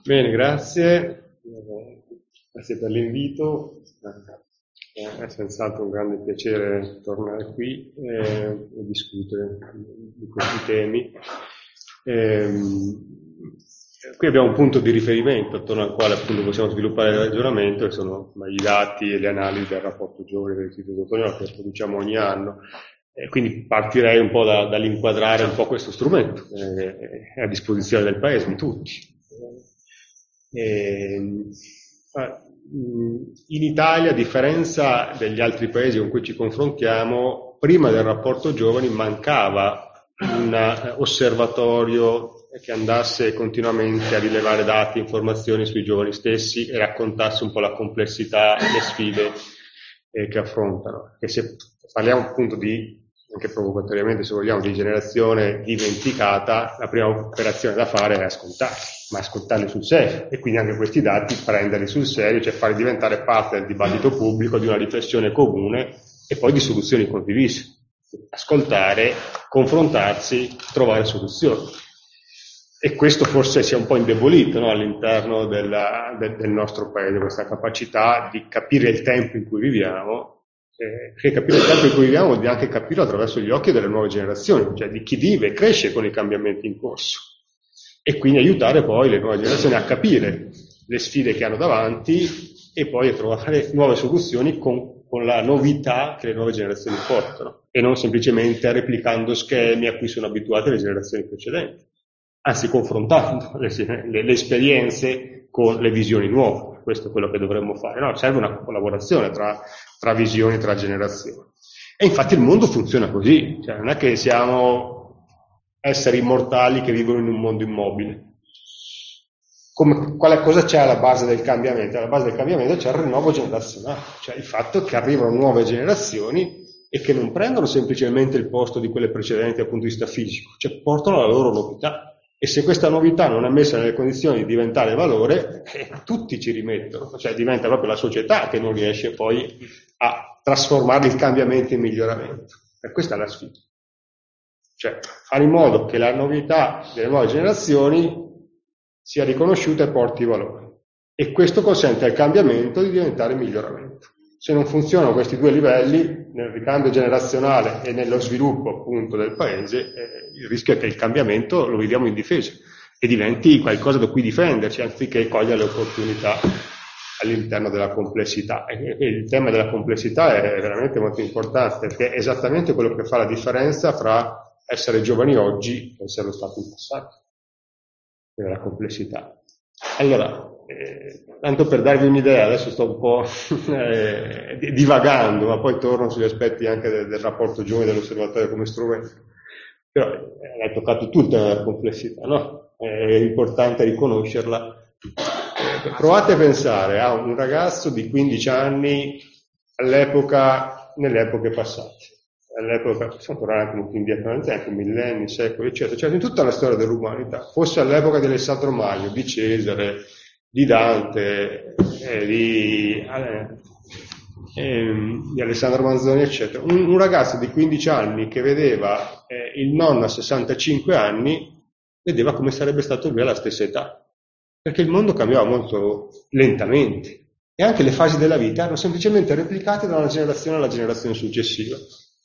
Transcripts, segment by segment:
Bene, grazie. Grazie per l'invito. È senz'altro un grande piacere tornare qui e discutere di questi temi. Qui abbiamo un punto di riferimento attorno al quale appunto possiamo sviluppare il ragionamento, che sono i dati e le analisi del rapporto giovane dell'Istituto Antonio che produciamo ogni anno. Quindi partirei un po' dall'inquadrare un po' questo strumento, è a disposizione del Paese, di tutti. In Italia, a differenza degli altri paesi con cui ci confrontiamo, prima del rapporto giovani mancava un osservatorio che andasse continuamente a rilevare dati, informazioni sui giovani stessi e raccontasse un po' la complessità e le sfide che affrontano. E se parliamo appunto di, anche provocatoriamente se vogliamo, di generazione dimenticata, la prima operazione da fare è ascoltarli, ma ascoltarli sul serio, e quindi anche questi dati prenderli sul serio, cioè farli diventare parte del dibattito pubblico, di una riflessione comune e poi di soluzioni condivise. Ascoltare, confrontarsi, trovare soluzioni. E questo forse si è un po' indebolito, no, all'interno del nostro paese, questa capacità di capire il tempo in cui viviamo, perché capire il tempo in cui viviamo vuol dire anche capirlo attraverso gli occhi delle nuove generazioni, cioè di chi vive e cresce con i cambiamenti in corso, e quindi aiutare poi le nuove generazioni a capire le sfide che hanno davanti e poi a trovare nuove soluzioni con la novità che le nuove generazioni portano, e non semplicemente replicando schemi a cui sono abituate le generazioni precedenti, anzi confrontando le esperienze con le visioni nuove. Questo è quello che dovremmo fare, no? Serve una collaborazione tra visioni, tra generazioni. E infatti il mondo funziona così, cioè non è che siamo esseri immortali che vivono in un mondo immobile. Cosa c'è alla base del cambiamento? Alla base del cambiamento c'è il rinnovo generazionale, cioè il fatto che arrivano nuove generazioni e che non prendono semplicemente il posto di quelle precedenti dal punto di vista fisico, cioè portano la loro novità. E se questa novità non è messa nelle condizioni di diventare valore, tutti ci rimettono, cioè diventa proprio la società che non riesce poi a trasformare il cambiamento in miglioramento. E questa è la sfida. Cioè fare in modo che la novità delle nuove generazioni sia riconosciuta e porti valore. E questo consente al cambiamento di diventare miglioramento. Se non funzionano questi due livelli, nel ricambio generazionale e nello sviluppo appunto del paese, il rischio è che il cambiamento lo viviamo indifeso e diventi qualcosa da cui difenderci, anziché cogliere le opportunità all'interno della complessità. E il tema della complessità è veramente molto importante, perché è esattamente quello che fa la differenza fra essere giovani oggi e essere stato in passato, la complessità. Allora, tanto per darvi un'idea, adesso sto un po' divagando, ma poi torno sugli aspetti anche del rapporto giovane dell'osservatorio come strumento. Però hai toccato tu il tema della complessità, no? È importante riconoscerla. Provate a pensare a un ragazzo di 15 anni nelle epoche passate. All'epoca, possiamo tornare anche molto indietro nel tempo, millenni, secoli, eccetera, cioè in tutta la storia dell'umanità, fosse all'epoca di Alessandro Magno, di Cesare, di Dante, di Alessandro Manzoni, eccetera. Un ragazzo di 15 anni che vedeva il nonno a 65 anni, vedeva come sarebbe stato lui alla stessa età, perché il mondo cambiava molto lentamente e anche le fasi della vita erano semplicemente replicate da una generazione alla generazione successiva.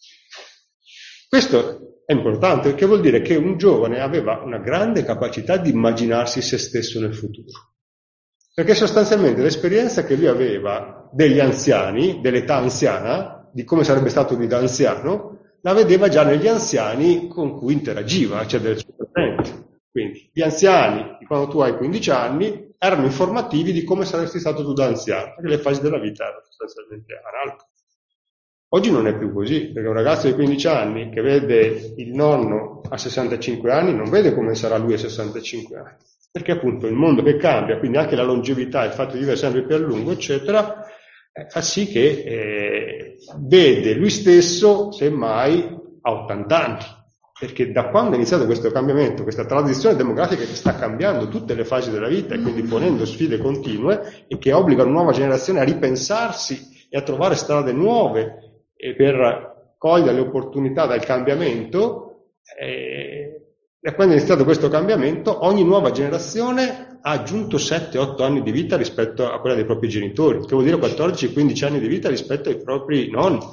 Questo è importante perché vuol dire che un giovane aveva una grande capacità di immaginarsi se stesso nel futuro, perché sostanzialmente l'esperienza che lui aveva degli anziani, dell'età anziana, di come sarebbe stato lui da anziano, la vedeva già negli anziani con cui interagiva, cioè del suo presente. Quindi gli anziani, di quando tu hai 15 anni, erano informativi di come saresti stato tu da anziano, perché le fasi della vita erano sostanzialmente analoghe. Oggi non è più così, perché un ragazzo di 15 anni che vede il nonno a 65 anni non vede come sarà lui a 65 anni, perché appunto il mondo che cambia, quindi anche la longevità, il fatto di vivere sempre più a lungo, eccetera, fa sì che vede lui stesso semmai a 80 anni, perché da quando è iniziato questo cambiamento, questa transizione demografica che sta cambiando tutte le fasi della vita e quindi ponendo sfide continue e che obbliga una nuova generazione a ripensarsi e a trovare strade nuove per cogliere le opportunità dal cambiamento, da quando è iniziato questo cambiamento ogni nuova generazione ha aggiunto 7-8 anni di vita rispetto a quella dei propri genitori, che vuol dire 14-15 anni di vita rispetto ai propri nonni.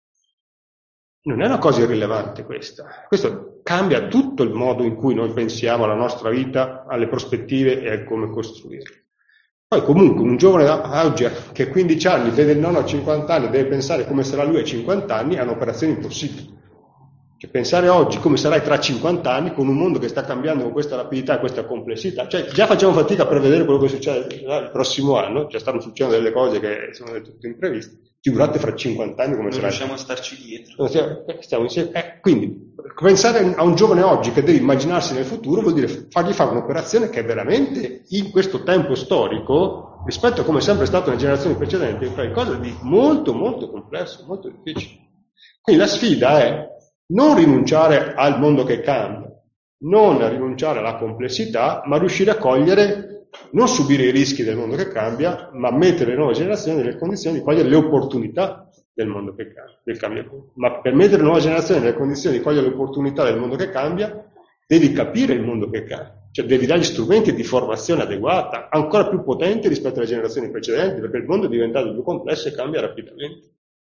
Non è una cosa irrilevante questa. Questo cambia tutto il modo in cui noi pensiamo alla nostra vita, alle prospettive e a come costruirla. Poi comunque un giovane oggi che a 15 anni vede il nonno a 50 anni e deve pensare come sarà lui a 50 anni è un'operazione impossibile. Cioè, pensare oggi come sarai tra 50 anni con un mondo che sta cambiando con questa rapidità e questa complessità, cioè già facciamo fatica a prevedere quello che succede il prossimo anno, già stanno succedendo delle cose che sono del tutto impreviste, figurate fra 50 anni come non sarà. Non riusciamo a starci dietro. Stiamo insieme. Quindi pensare a un giovane oggi che deve immaginarsi nel futuro vuol dire fargli fare un'operazione che veramente in questo tempo storico, rispetto a come è sempre stato nelle generazioni precedenti, è qualcosa di molto molto complesso, molto difficile. Quindi la sfida è non rinunciare al mondo che cambia, non rinunciare alla complessità, ma riuscire a cogliere, non subire i rischi del mondo che cambia, ma mettere le nuove generazioni nelle condizioni di cogliere le opportunità del mondo che cambia, del cambiamento. Ma per mettere le nuove generazioni nelle condizioni di cogliere le opportunità del mondo che cambia, devi capire il mondo che cambia, cioè devi dargli strumenti di formazione adeguata, ancora più potenti rispetto alle generazioni precedenti, perché il mondo è diventato più complesso e cambia rapidamente.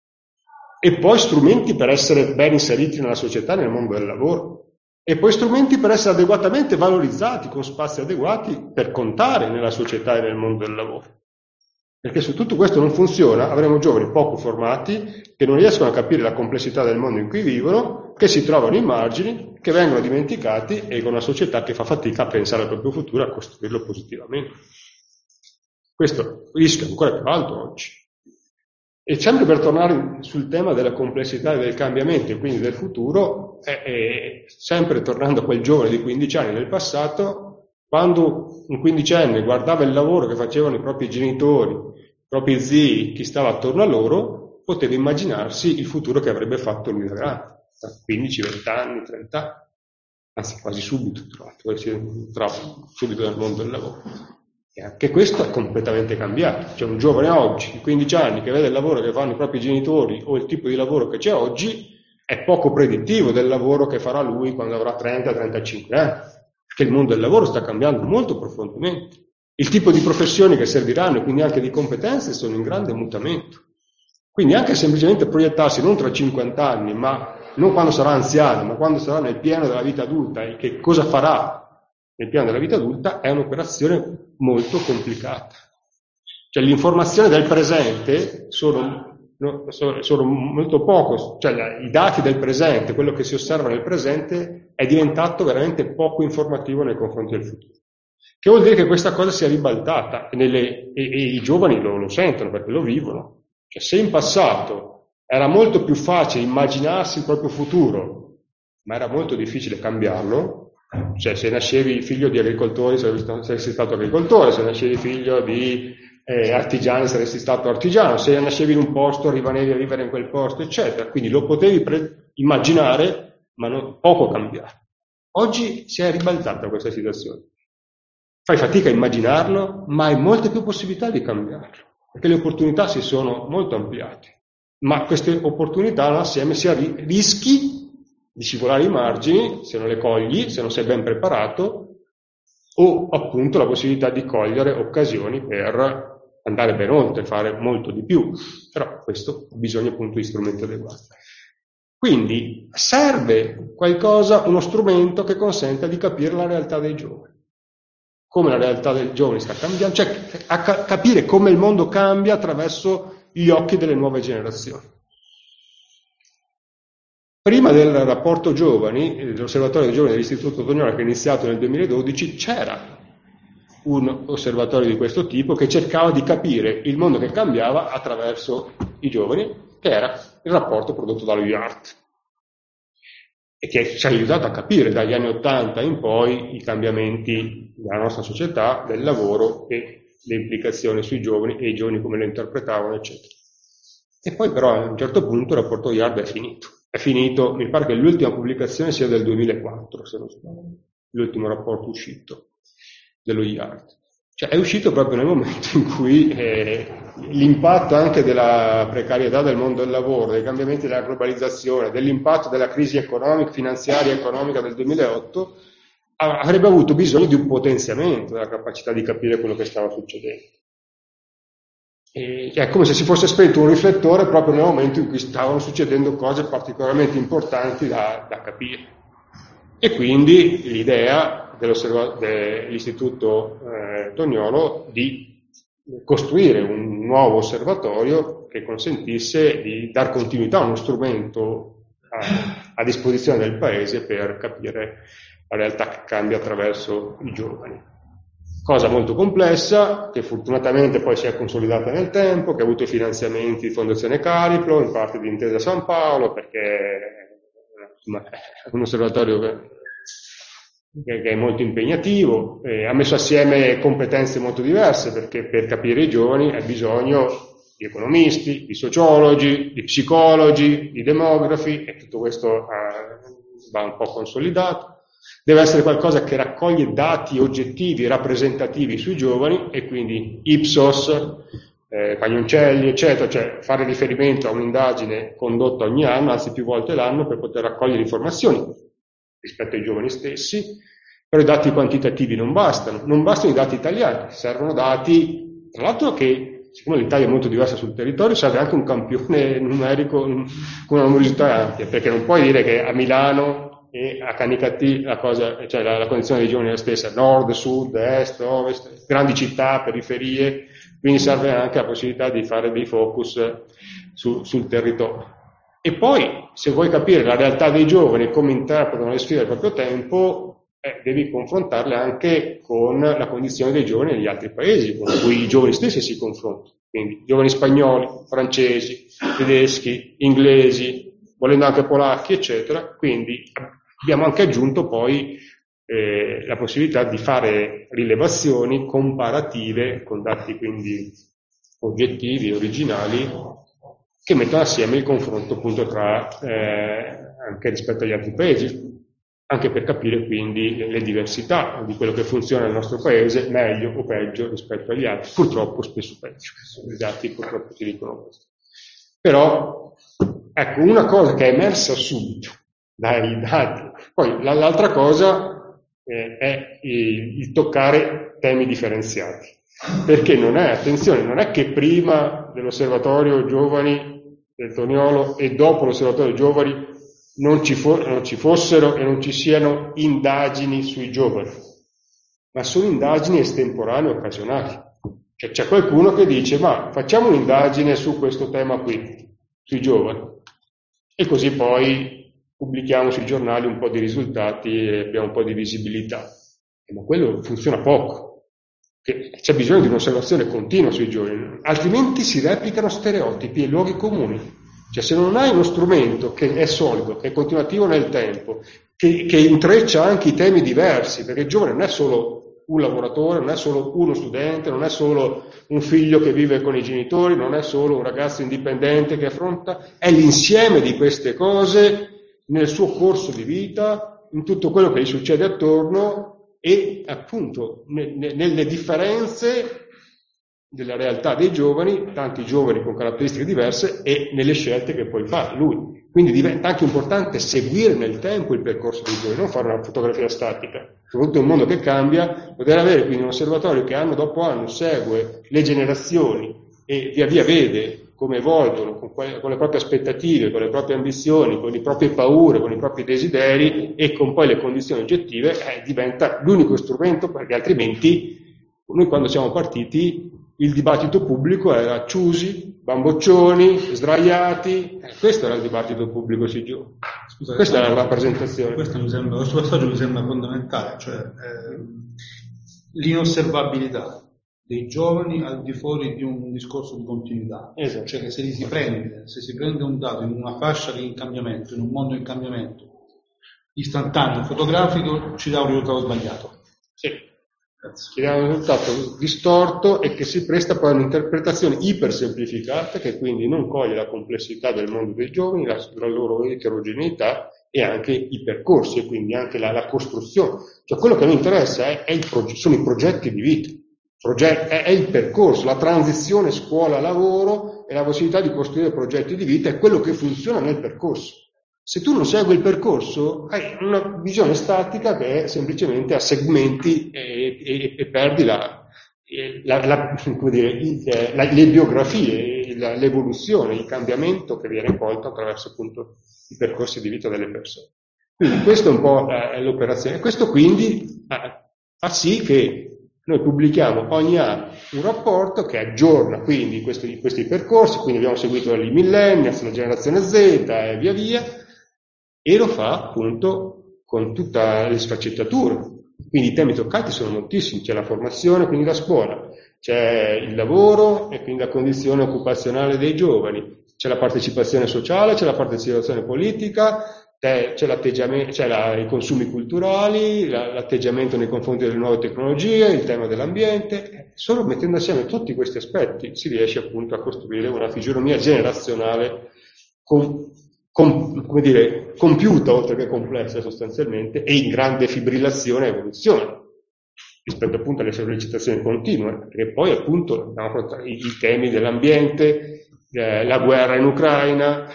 E poi strumenti per essere ben inseriti nella società e nel mondo del lavoro, e poi strumenti per essere adeguatamente valorizzati, con spazi adeguati per contare nella società e nel mondo del lavoro. Perché se tutto questo non funziona, avremo giovani poco formati, che non riescono a capire la complessità del mondo in cui vivono, che si trovano ai margini, che vengono dimenticati, e con una società che fa fatica a pensare al proprio futuro e a costruirlo positivamente. Questo rischio è ancora più alto oggi. E sempre per tornare sul tema della complessità e del cambiamento e quindi del futuro, sempre tornando a quel giovane di 15 anni del passato, quando un quindicenne guardava il lavoro che facevano i propri genitori, i propri zii, chi stava attorno a loro, poteva immaginarsi il futuro che avrebbe fatto lui da grande, tra 15, 20 anni, 30 anni, anzi quasi subito, subito nel mondo del lavoro. E anche questo è completamente cambiato. C'è un giovane oggi di 15 anni che vede il lavoro che fanno i propri genitori o il tipo di lavoro che c'è oggi, è poco predittivo del lavoro che farà lui quando avrà 30-35 anni, perché il mondo del lavoro sta cambiando molto profondamente. Il tipo di professioni che serviranno e quindi anche di competenze sono in grande mutamento. Quindi anche semplicemente proiettarsi non tra 50 anni, ma non quando sarà anziano, ma quando sarà nel pieno della vita adulta e che cosa farà nel piano della vita adulta, è un'operazione molto complicata. Cioè l'informazione del presente sono molto poco, cioè i dati del presente, quello che si osserva nel presente è diventato veramente poco informativo nei confronti del futuro. Che vuol dire che questa cosa sia ribaltata e i giovani lo sentono perché lo vivono. Cioè se in passato era molto più facile immaginarsi il proprio futuro, ma era molto difficile cambiarlo, cioè se nascevi figlio di agricoltori saresti stato agricoltore, se nascevi figlio di artigiani saresti stato artigiano, se nascevi in un posto rimanevi a vivere in quel posto, eccetera. Quindi lo potevi immaginare, ma poco cambiare. Oggi si è ribaltata questa situazione. Fai fatica a immaginarlo, ma hai molte più possibilità di cambiarlo, perché le opportunità si sono molto ampliate. Ma queste opportunità hanno assieme sia rischi di scivolare i margini, se non le cogli, se non sei ben preparato, o appunto la possibilità di cogliere occasioni per andare ben oltre, fare molto di più. Però questo bisogna appunto di strumenti adeguati. Quindi serve qualcosa, uno strumento che consenta di capire la realtà dei giovani. Come la realtà dei giovani sta cambiando, cioè a capire come il mondo cambia attraverso gli occhi delle nuove generazioni. Prima del rapporto giovani, dell'osservatorio dei giovani dell'Istituto Tognoli che è iniziato nel 2012, c'era un osservatorio di questo tipo che cercava di capire il mondo che cambiava attraverso i giovani, che era il rapporto prodotto dallo IART, e che ci ha aiutato a capire dagli anni '80 in poi i cambiamenti della nostra società, del lavoro e le implicazioni sui giovani e i giovani come lo interpretavano, eccetera. E poi però a un certo punto il rapporto IART è finito. È finito, mi pare che l'ultima pubblicazione sia del 2004, se non sbaglio, l'ultimo rapporto uscito dello IART. Cioè è uscito proprio nel momento in cui l'impatto anche della precarietà del mondo del lavoro, dei cambiamenti della globalizzazione, dell'impatto della crisi finanziaria e economica del 2008 avrebbe avuto bisogno di un potenziamento della capacità di capire quello che stava succedendo. E è come se si fosse spento un riflettore proprio nel momento in cui stavano succedendo cose particolarmente importanti da capire. E quindi l'idea dell'Istituto Toniolo di costruire un nuovo osservatorio che consentisse di dar continuità a uno strumento a disposizione del Paese per capire la realtà che cambia attraverso i giovani. Cosa molto complessa, che fortunatamente poi si è consolidata nel tempo, che ha avuto i finanziamenti di Fondazione Cariplo, in parte di Intesa San Paolo, perché insomma, è un osservatorio che è molto impegnativo, ha messo assieme competenze molto diverse, perché per capire i giovani hai bisogno di economisti, di sociologi, di psicologi, di demografi, e tutto questo va un po' consolidato. Deve essere qualcosa che raccoglie dati oggettivi, rappresentativi sui giovani, e quindi Ipsos, Pagnoncelli, eccetera, cioè fare riferimento a un'indagine condotta ogni anno, anzi più volte l'anno, per poter raccogliere informazioni rispetto ai giovani stessi. Però i dati quantitativi non bastano i dati italiani, servono dati, tra l'altro, che siccome l'Italia è molto diversa sul territorio, serve anche un campione numerico con una numerosità ampia, perché non puoi dire che a Milano e a Canicattì la condizione dei giovani è la stessa, nord, sud, est, ovest, grandi città, periferie, quindi serve anche la possibilità di fare dei focus sul territorio. E poi, se vuoi capire la realtà dei giovani e come interpretano le sfide del proprio tempo, devi confrontarle anche con la condizione dei giovani negli altri paesi con cui i giovani stessi si confrontano. Quindi giovani spagnoli, francesi, tedeschi, inglesi, volendo anche polacchi, eccetera. Quindi abbiamo anche aggiunto poi la possibilità di fare rilevazioni comparative con dati quindi oggettivi, originali, che mettono assieme il confronto appunto tra anche rispetto agli altri paesi, anche per capire quindi le diversità di quello che funziona nel nostro paese, meglio o peggio rispetto agli altri, purtroppo spesso peggio, i dati purtroppo ti dicono questo. Però, ecco, una cosa che è emersa subito dai dati, poi l'altra cosa è il toccare temi differenziati, perché non è che prima dell'osservatorio giovani del Toniolo e dopo l'osservatorio giovani non ci fossero e non ci siano indagini sui giovani, ma sono indagini estemporanee, occasionali. Cioè, c'è qualcuno che dice: ma facciamo un'indagine su questo tema qui, sui giovani, e così poi pubblichiamo sui giornali un po' di risultati e abbiamo un po' di visibilità. Ma quello funziona poco, c'è bisogno di un'osservazione continua sui giovani, altrimenti si replicano stereotipi e luoghi comuni. Cioè, se non hai uno strumento che è solido, che è continuativo nel tempo, che intreccia anche i temi diversi, perché il giovane non è solo un lavoratore, non è solo uno studente, non è solo un figlio che vive con i genitori, non è solo un ragazzo indipendente che affronta, è l'insieme di queste cose nel suo corso di vita, in tutto quello che gli succede attorno e appunto nelle differenze della realtà dei giovani, tanti giovani con caratteristiche diverse, e nelle scelte che poi fa lui. Quindi diventa anche importante seguire nel tempo il percorso dei giovani, non fare una fotografia statica. Soprattutto in un mondo che cambia, poter avere quindi un osservatorio che anno dopo anno segue le generazioni e via via vede come evolvono, con le proprie aspettative, con le proprie ambizioni, con le proprie paure, con i propri desideri e con poi le condizioni oggettive, diventa l'unico strumento, perché altrimenti noi quando siamo partiti il dibattito pubblico era Ciusi, bamboccioni, sdraiati, questo era il dibattito pubblico sui giovani. Questa era la rappresentazione. Questo passaggio mi sembra fondamentale, cioè l'inosservabilità dei giovani al di fuori di un discorso di continuità. Esatto. Cioè che se si prende un dato in una fascia di cambiamento, in un mondo in cambiamento istantaneo, fotografico, ci dà un risultato sbagliato. Sì. Ci dà un risultato distorto e che si presta poi a un'interpretazione ipersemplificata, che quindi non coglie la complessità del mondo dei giovani, la loro eterogeneità e anche i percorsi e quindi anche la costruzione. Cioè quello che mi interessa sono i progetti di vita, è il percorso, la transizione scuola-lavoro e la possibilità di costruire progetti di vita è quello che funziona nel percorso. Se tu non segui il percorso, hai una visione statica che è semplicemente a segmenti e perdi le biografie, l'evoluzione, il cambiamento che viene colto attraverso appunto i percorsi di vita delle persone. Quindi questo è un po' l'operazione. Questo quindi fa sì che noi pubblichiamo ogni anno un rapporto che aggiorna quindi questi percorsi, quindi abbiamo seguito i millennials, la generazione Z e via via, e lo fa appunto con tutte le sfaccettature. Quindi i temi toccati sono moltissimi, c'è la formazione, quindi la scuola, c'è il lavoro e quindi la condizione occupazionale dei giovani, c'è la partecipazione sociale, c'è la partecipazione politica, c'è l'atteggiamento, i consumi culturali, l'atteggiamento nei confronti delle nuove tecnologie, il tema dell'ambiente. Solo mettendo assieme tutti questi aspetti si riesce appunto a costruire una fisionomia generazionale compiuta oltre che complessa sostanzialmente e in grande fibrillazione e evoluzione rispetto appunto alle sollecitazioni continue, perché poi appunto i temi dell'ambiente, la guerra in Ucraina,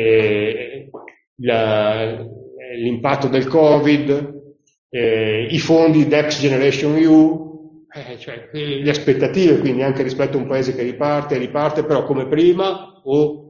l'impatto del Covid, i fondi Next Generation EU, cioè le aspettative quindi anche rispetto a un paese che riparte però come prima o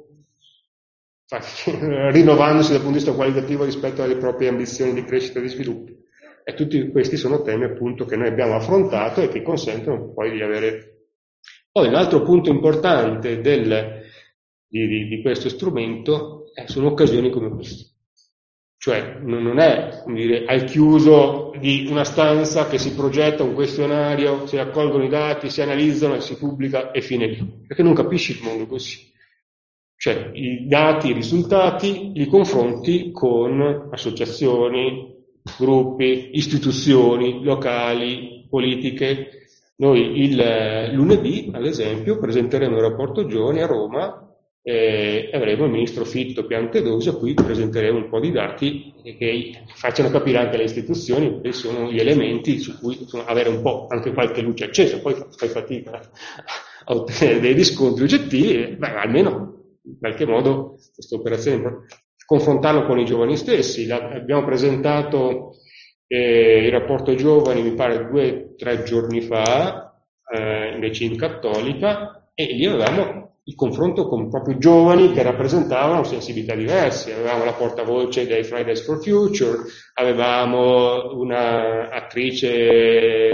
rinnovandosi dal punto di vista qualitativo rispetto alle proprie ambizioni di crescita e di sviluppo. E tutti questi sono temi appunto che noi abbiamo affrontato e che consentono poi di avere. Poi un altro punto importante di questo strumento sono occasioni come queste. Cioè non è, come dire, al chiuso di una stanza che si progetta un questionario, si raccolgono i dati, si analizzano e si pubblica e fine lì, perché non capisci il mondo così. Cioè i dati, i risultati li confronti con associazioni, gruppi, istituzioni locali, politiche. Noi il lunedì, ad esempio, presenteremo un rapporto giovani a Roma e avremo il ministro Fitto Piantedosi, a cui presenteremo un po' di dati che facciano capire anche alle istituzioni quali sono gli elementi su cui avere un po' anche qualche luce accesa. Poi fai fatica a ottenere dei riscontri oggettivi, almeno in qualche modo questa operazione confrontarlo con i giovani stessi. Abbiamo presentato il rapporto giovani mi pare 2 o 3 giorni fa invece in Cattolica, e lì avevamo il confronto con proprio giovani che rappresentavano sensibilità diverse. Avevamo la portavoce dei Fridays for Future, avevamo una attrice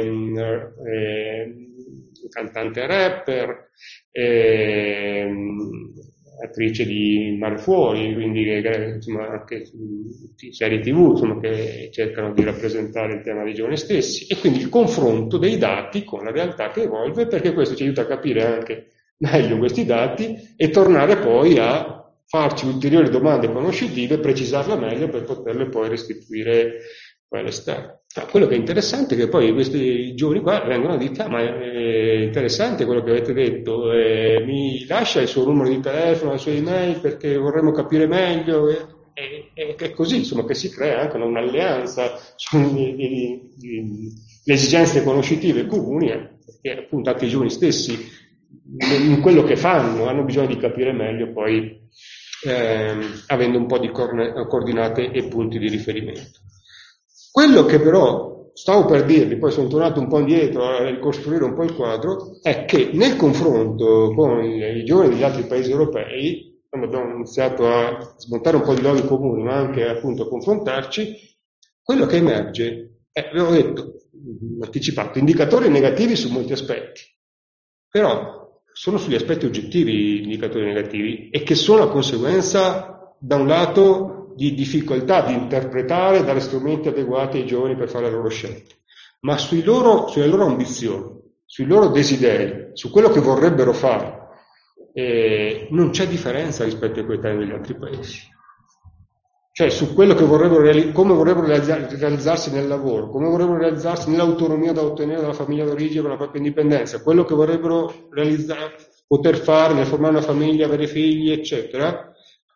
cantante rapper, attrice di Mare Fuori, quindi insomma anche serie TV insomma, che cercano di rappresentare il tema dei giovani stessi, e quindi il confronto dei dati con la realtà che evolve, perché questo ci aiuta a capire anche meglio questi dati e tornare poi a farci ulteriori domande conoscitive, precisarle meglio per poterle poi restituire poi all'esterno. Quello che è interessante è che poi questi giovani qua vengono a dire ma è interessante quello che avete detto, mi lascia il suo numero di telefono, la sua email perché vorremmo capire meglio, e così insomma che si crea anche un'alleanza sulle esigenze conoscitive comuni, perché appunto anche i giovani stessi in quello che fanno hanno bisogno di capire meglio poi avendo un po' di coordinate e punti di riferimento. Quello che però stavo per dirvi, poi sono tornato un po' indietro a ricostruire un po' il quadro, è che nel confronto con i giovani degli altri paesi europei, quando abbiamo iniziato a smontare un po' di luoghi comuni ma anche appunto a confrontarci, quello che emerge è, abbiamo detto, anticipato, indicatori negativi su molti aspetti, però sono sugli aspetti oggettivi gli indicatori negativi, e che sono la conseguenza da un lato di difficoltà di interpretare, dare strumenti adeguati ai giovani per fare le loro scelte, ma sulle loro ambizioni, sui loro desideri, su quello che vorrebbero fare, non c'è differenza rispetto ai coetanei degli altri paesi. Cioè su quello che vorrebbero come vorrebbero realizzarsi nel lavoro, come vorrebbero realizzarsi nell'autonomia da ottenere dalla famiglia d'origine per la propria indipendenza, quello che vorrebbero realizzare, poter fare nel formare una famiglia, avere figli, eccetera,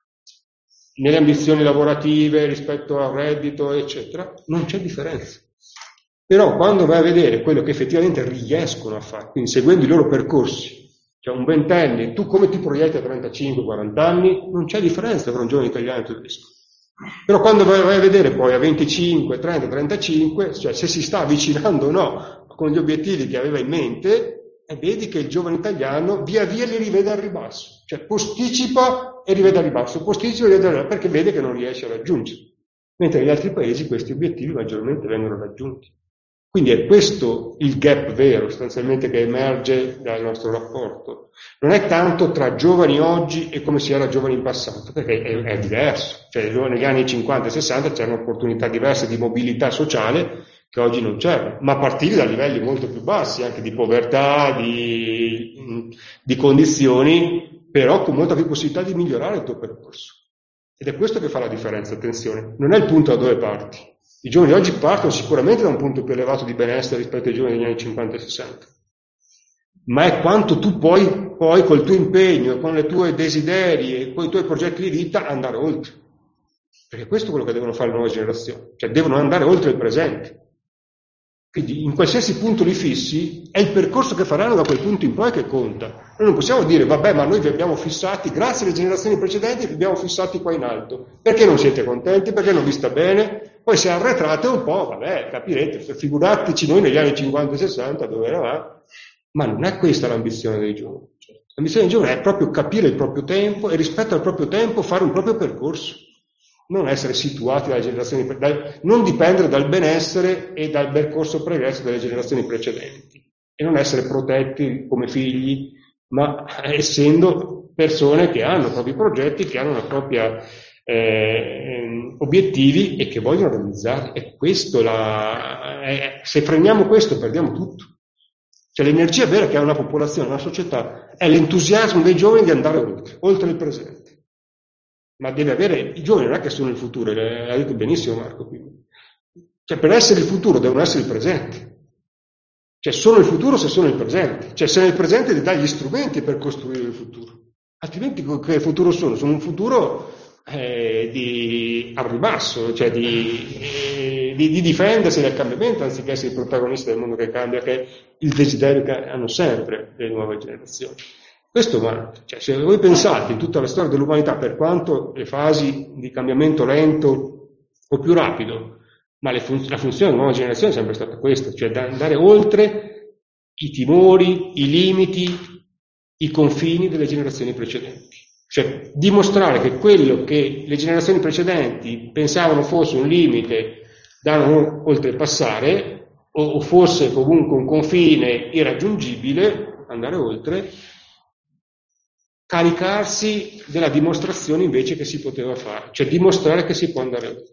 nelle ambizioni lavorative rispetto al reddito, eccetera, non c'è differenza. Però quando vai a vedere quello che effettivamente riescono a fare, quindi seguendo i loro percorsi, cioè un ventenne, tu come ti proietti a 35-40 anni, non c'è differenza tra un giovane italiano e tedesco. Però quando vai a vedere poi a 25, 30, 35, cioè se si sta avvicinando o no con gli obiettivi che aveva in mente, e vedi che il giovane italiano via via li rivede al ribasso, cioè posticipa e rivede al ribasso, posticipa e rivede al ribasso, perché vede che non riesce a raggiungere. Mentre negli altri paesi questi obiettivi maggiormente vengono raggiunti. Quindi è questo il gap vero, sostanzialmente, che emerge dal nostro rapporto. Non è tanto tra giovani oggi e come si era giovani in passato, perché è diverso. Cioè, negli anni 50 e 60 c'erano opportunità diverse di mobilità sociale che oggi non c'erano, ma partivi da livelli molto più bassi, anche di povertà, di condizioni, però con molta più possibilità di migliorare il tuo percorso. Ed è questo che fa la differenza, attenzione. Non è il punto da dove parti. I giovani oggi partono sicuramente da un punto più elevato di benessere rispetto ai giovani degli anni 50 e 60. Ma è quanto tu poi col tuo impegno, con le tue desideri e con i tuoi progetti di vita andare oltre. Perché questo è quello che devono fare le nuove generazioni. Cioè devono andare oltre il presente. Quindi in qualsiasi punto li fissi è il percorso che faranno da quel punto in poi che conta. Noi non possiamo dire vabbè, ma noi vi abbiamo fissati, grazie alle generazioni precedenti vi abbiamo fissati qua in alto. Perché non siete contenti? Perché non vi sta bene? Poi se arretrate un po', vabbè, capirete, figurateci noi negli anni 50 e 60 dove eravamo. Ma non è questa l'ambizione dei giovani. L'ambizione dei giovani è proprio capire il proprio tempo e rispetto al proprio tempo fare un proprio percorso. Non essere situati dalle generazioni, non dipendere dal benessere e dal percorso pregresso delle generazioni precedenti e non essere protetti come figli, ma essendo persone che hanno i propri progetti, che hanno una propria obiettivi e che vogliono realizzare. E questo se freniamo questo perdiamo tutto. Cioè l'energia vera che ha una popolazione, una società, è l'entusiasmo dei giovani di andare oltre il presente. Ma deve avere, i giovani non è che sono il futuro, l'ha detto benissimo Marco. Quindi. Cioè per essere il futuro devono essere il presente. Cioè sono il futuro se sono il presente. Cioè se nel presente ti dai gli strumenti per costruire il futuro. Altrimenti che futuro sono? Sono un futuro al ribasso, cioè di difendersi dal cambiamento anziché essere i protagonisti del mondo che cambia, che è il desiderio che hanno sempre le nuove generazioni. Questo manca. Cioè, se voi pensate in tutta la storia dell'umanità, per quanto le fasi di cambiamento lento o più rapido, ma la funzione della nuova generazione è sempre stata questa, cioè da andare oltre i timori, i limiti, i confini delle generazioni precedenti. Cioè dimostrare che quello che le generazioni precedenti pensavano fosse un limite da non oltrepassare, o fosse comunque un confine irraggiungibile, andare oltre, caricarsi della dimostrazione invece che si poteva fare, cioè dimostrare che si può andare oltre.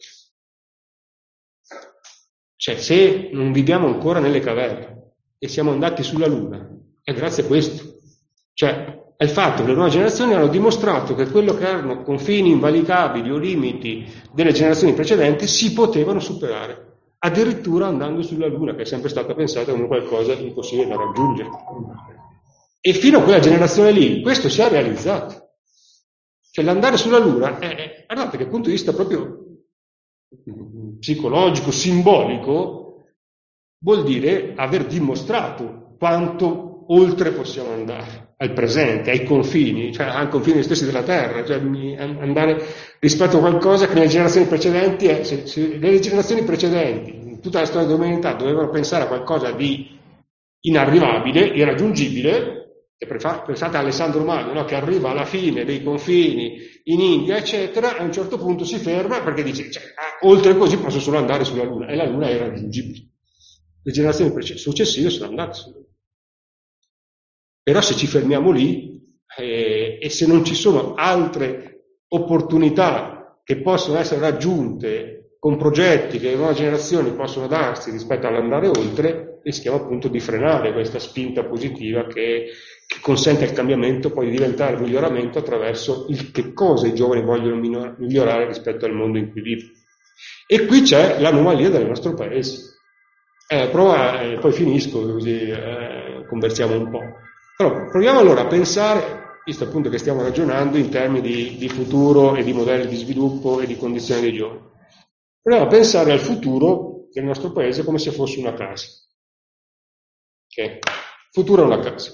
Cioè se non viviamo ancora nelle caverne e siamo andati sulla Luna, è grazie a questo. Cioè è il fatto che le nuove generazioni hanno dimostrato che quello che erano confini invalicabili o limiti delle generazioni precedenti si potevano superare, addirittura andando sulla Luna, che è sempre stata pensata come qualcosa di impossibile da raggiungere. E fino a quella generazione lì questo si è realizzato. Cioè l'andare sulla Luna guardate che dal punto di vista proprio psicologico, simbolico, vuol dire aver dimostrato quanto oltre possiamo andare, al presente, ai confini, cioè ai confini stessi della Terra, cioè andare rispetto a qualcosa che nelle generazioni precedenti, se le generazioni precedenti, in tutta la storia dell'umanità, dovevano pensare a qualcosa di inarrivabile, irraggiungibile. E pensate a Alessandro Magno, no? Che arriva alla fine dei confini in India, eccetera, a un certo punto si ferma perché dice, oltre così posso solo andare sulla Luna, e la Luna è irraggiungibile. Le generazioni successive sono andate sulla Luna. Però se ci fermiamo lì, e se non ci sono altre opportunità che possono essere raggiunte con progetti che le nuove generazioni possono darsi rispetto all'andare oltre, rischiamo appunto di frenare questa spinta positiva che consente al cambiamento poi di diventare miglioramento attraverso il che cosa i giovani vogliono migliorare rispetto al mondo in cui vivono. E qui c'è l'anomalia del nostro paese. Poi finisco così conversiamo un po'. Però proviamo allora a pensare, visto appunto che stiamo ragionando in termini di futuro e di modelli di sviluppo e di condizioni dei giovani. Proviamo a pensare al futuro del nostro paese come se fosse una casa. Okay? Il futuro è una casa.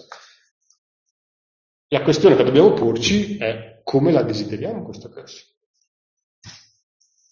La questione che dobbiamo porci è come la desideriamo questa casa.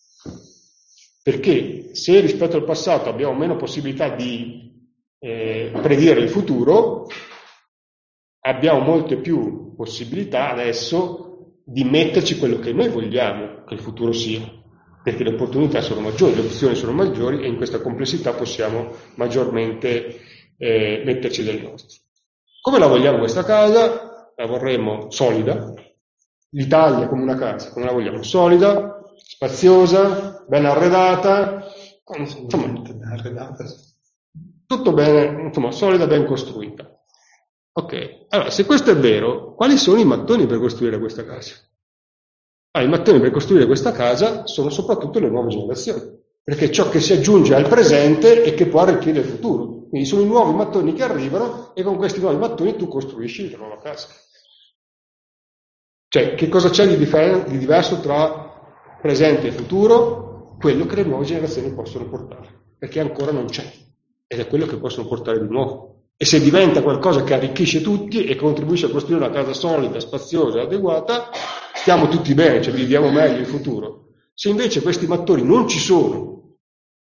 perché se rispetto al passato abbiamo meno possibilità di predire il futuro, abbiamo molte più possibilità adesso di metterci quello che noi vogliamo che il futuro sia, perché le opportunità sono maggiori, le opzioni sono maggiori e in questa complessità possiamo maggiormente metterci del nostro. Come la vogliamo questa casa? La vorremmo solida, l'Italia come una casa, come la vogliamo? Solida, spaziosa, ben arredata, insomma, tutto bene, insomma, solida, ben costruita. Ok, allora se questo è vero, quali sono i mattoni per costruire questa casa? I mattoni per costruire questa casa sono soprattutto le nuove generazioni, perché è ciò che si aggiunge al presente e che può arricchire il futuro. Quindi sono i nuovi mattoni che arrivano e con questi nuovi mattoni tu costruisci la nuova casa. Cioè, che cosa c'è di diverso tra presente e futuro? Quello che le nuove generazioni possono portare, perché ancora non c'è, ed è quello che possono portare di nuovo. E se diventa qualcosa che arricchisce tutti e contribuisce a costruire una casa solida, spaziosa, adeguata, stiamo tutti bene, cioè viviamo meglio il futuro. Se invece questi mattoni non ci sono,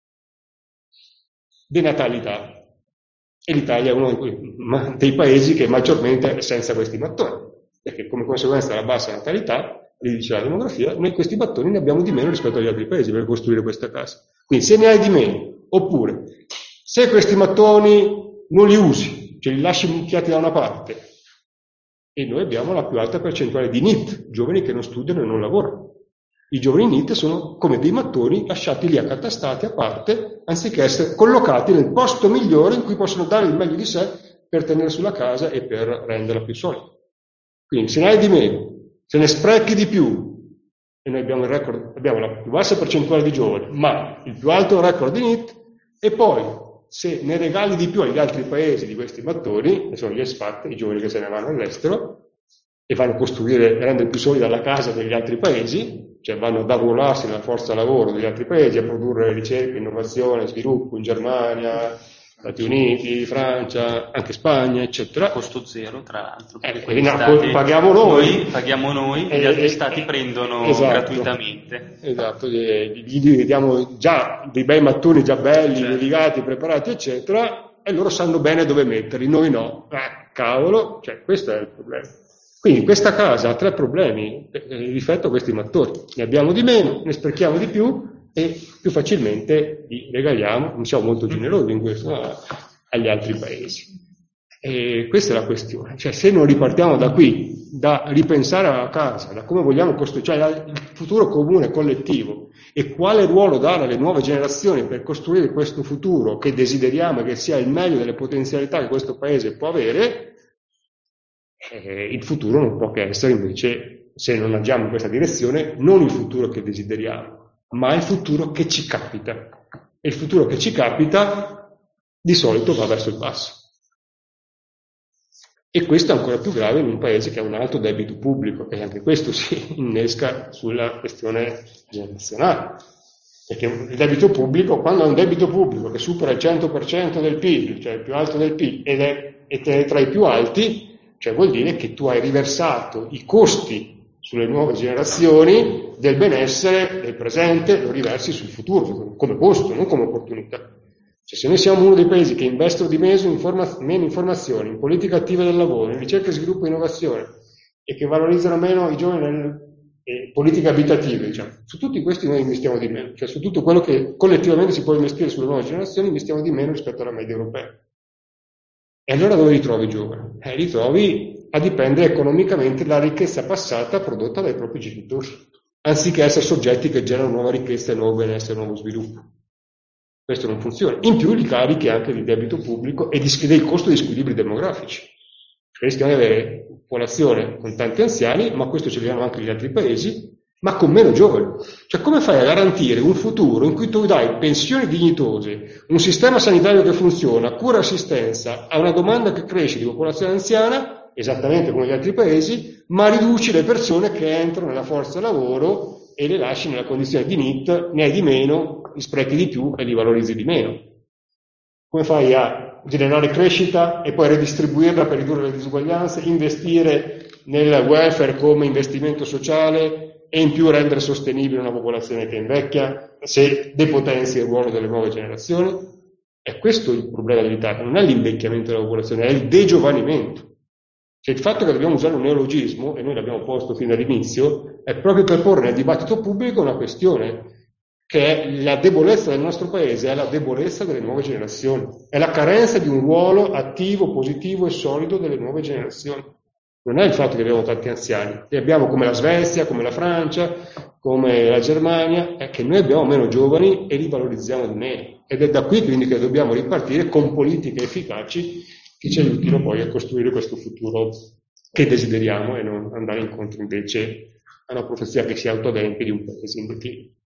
denatalità, e l'Italia è uno dei paesi che maggiormente è senza questi mattoni, perché come conseguenza della bassa natalità, li dice la demografia, noi questi mattoni ne abbiamo di meno rispetto agli altri paesi per costruire questa casa. Quindi se ne hai di meno, oppure se questi mattoni non li usi, ce li lasci mucchiati da una parte, e noi abbiamo la più alta percentuale di NEET, giovani che non studiano e non lavorano. I giovani NEET sono come dei mattoni lasciati lì accatastati a parte, anziché essere collocati nel posto migliore in cui possono dare il meglio di sé per tenere sulla casa e per renderla più solida. Quindi se ne hai di meno, se ne sprechi di più, e noi abbiamo il record, abbiamo la più bassa percentuale di giovani, ma il più alto record di NEET, e poi se ne regali di più agli altri paesi di questi mattoni, che sono gli expat, i giovani che se ne vanno all'estero, e vanno a costruire, rendere più solida la casa degli altri paesi, cioè vanno ad arruolarsi nella forza lavoro degli altri paesi, a produrre ricerca, innovazione, sviluppo in Germania, Stati Uniti, Francia, anche Spagna, eccetera. Costo zero, tra l'altro. Paghiamo noi. Paghiamo noi e gli altri stati prendono gratuitamente. Esatto, gli diamo già dei bei mattoni già belli, dedicati, preparati, eccetera, e loro sanno bene dove metterli, noi no. Cavolo, cioè questo è il problema. Quindi questa casa ha tre problemi rispetto a questi mattoni. Ne abbiamo di meno, ne sprechiamo di più e più facilmente li regaliamo, non siamo molto generosi in questo, agli altri paesi. E questa è la questione. Cioè se non ripartiamo da qui, da ripensare alla casa, da come vogliamo costruire, cioè il futuro comune, collettivo, e quale ruolo dare alle nuove generazioni per costruire questo futuro che desideriamo e che sia il meglio delle potenzialità che questo paese può avere, il futuro non può che essere invece, se non agiamo in questa direzione, non il futuro che desideriamo, ma il futuro che ci capita. E il futuro che ci capita di solito va verso il basso. E questo è ancora più grave in un paese che ha un alto debito pubblico, e anche questo si innesca sulla questione generazionale. Perché il debito pubblico, quando hai un debito pubblico che supera il 100% del PIL, cioè il più alto del PIL, ed è tra i più alti, cioè vuol dire che tu hai riversato i costi sulle nuove generazioni del benessere del presente, lo riversi sul futuro, come costo, non come opportunità. Cioè, se noi siamo uno dei paesi che investono di meno in informazioni, in politica attiva del lavoro, in ricerca, sviluppo e innovazione, e che valorizzano meno i giovani nelle politiche abitative, diciamo, su tutti questi noi investiamo di meno, cioè su tutto quello che collettivamente si può investire sulle nuove generazioni investiamo di meno rispetto alla media europea. E allora dove li trovi i giovani? Li trovi a dipendere economicamente dalla ricchezza passata prodotta dai propri genitori, anziché essere soggetti che generano nuova ricchezza, nuovo benessere, nuovo sviluppo. Questo non funziona. In più li carichi anche di debito pubblico e del costo di squilibri demografici. Rischiamo di avere popolazione con tanti anziani, ma questo ce l'hanno anche gli altri paesi, ma con meno giovani. Cioè come fai a garantire un futuro in cui tu dai pensioni dignitose, un sistema sanitario che funziona, cura e assistenza, a una domanda che cresce di popolazione anziana, esattamente come gli altri paesi, ma riduci le persone che entrano nella forza lavoro e le lasci nella condizione di NEET, ne hai di meno, li sprechi di più e li valorizzi di meno. Come fai a generare crescita e poi redistribuirla per ridurre le disuguaglianze, investire nel welfare come investimento sociale, e in più rendere sostenibile una popolazione che invecchia, se depotenzi il ruolo delle nuove generazioni. E questo è il problema dell'Italia, non è l'invecchiamento della popolazione, è il degiovanimento. Cioè il fatto che dobbiamo usare un neologismo, e noi l'abbiamo posto fin dall'inizio, è proprio per porre nel dibattito pubblico una questione che è la debolezza del nostro paese, è la debolezza delle nuove generazioni, è la carenza di un ruolo attivo, positivo e solido delle nuove generazioni. Non è il fatto che abbiamo tanti anziani, li abbiamo come la Svezia, come la Francia, come la Germania, è che noi abbiamo meno giovani e li valorizziamo di meno. Ed è da qui quindi che dobbiamo ripartire con politiche efficaci che ci aiutino poi a costruire questo futuro che desideriamo e non andare incontro invece a una profezia che si autoadempie di un paese in declino.